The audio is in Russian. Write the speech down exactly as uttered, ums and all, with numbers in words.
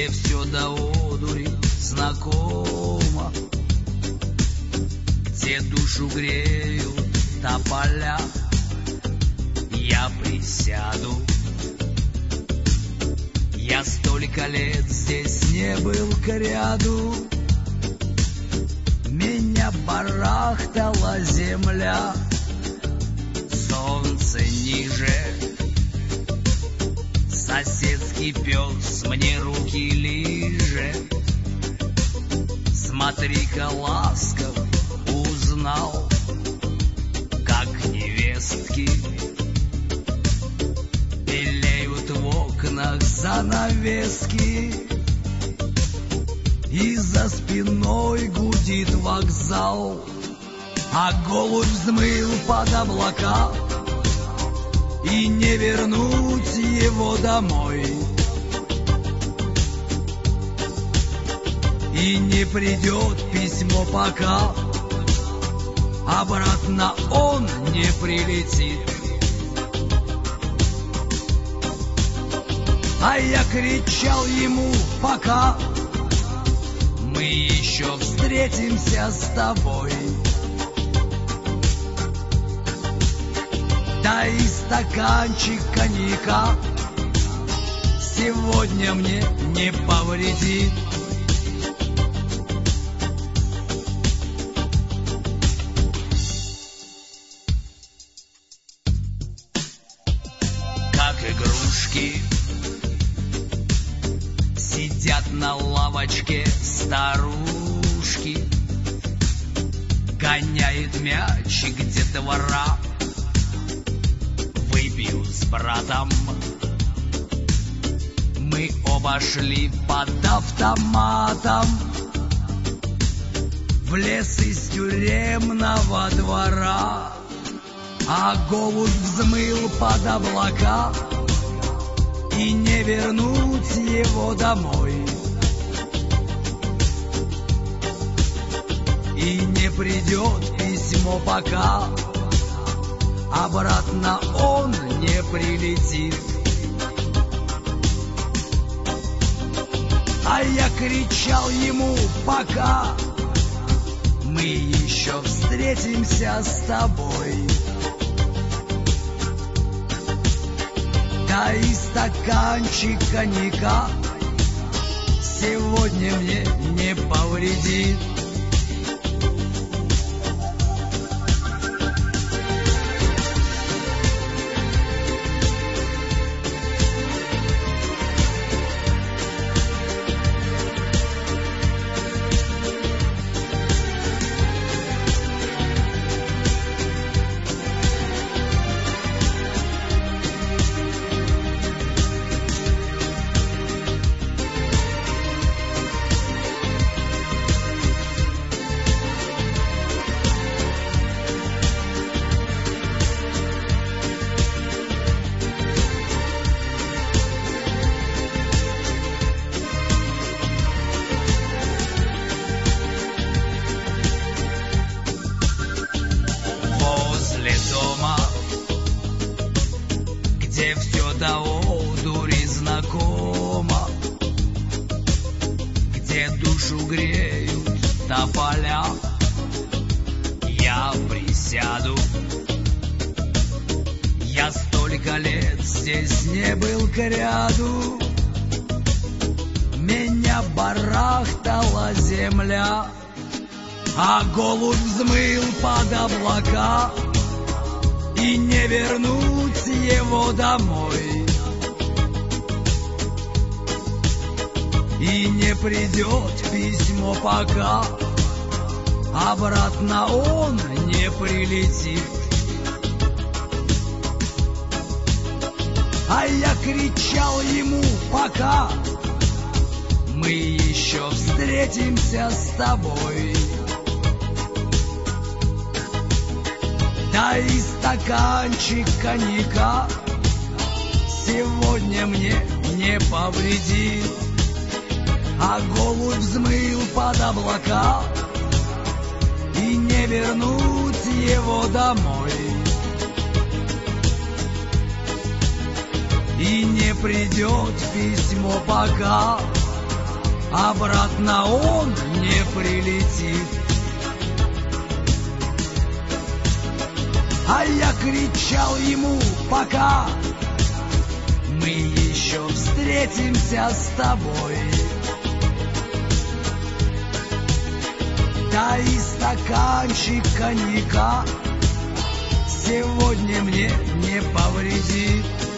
где все до одури знакомо, где душу греют тополя, я присяду. Я столько лет здесь не был кряду, меня барахтала земля, солнце ниже. Соседский пес мне руки лижет, смотри-ка, ласков, узнал, как невестки белеют в окнах занавески, и за спиной гудит вокзал, а голубь взмыл под облака, и не вернуть его домой, и не придет письмо, пока обратно он не прилетит. А я кричал ему: пока мы еще встретимся с тобой. Дай стаканчик коньяка, сегодня мне не повредит. Как игрушки сидят на лавочке старушки, гоняет мячик детвора. Выпью с братом, мы оба шли под автоматом в лес из тюремного двора, а голубь взмыл под облака, и не вернуть его домой, и не придет письмо, пока обратно он не прилетит. А я кричал ему: пока мы еще встретимся с тобой. Дай стаканчик коньяка, сегодня мне не повредит. Где все до одури знакомо, где душу греют тополя, я присяду. Я столько лет здесь не был кряду, меня барахтала земля, а голубь взмыл под облака, и не вернуть его домой, и не придет письмо, пока обратно он не прилетит. А я кричал ему: пока мы еще встретимся с тобой. Дай стаканчик коньяка, сегодня мне не повредит. А голубь взмыл под облака, и не вернуть его домой, и не придет письмо, пока обратно он не прилетит. А я кричал ему: пока мы еще встретимся с тобой. Да и стаканчик коньяка сегодня мне не повредит.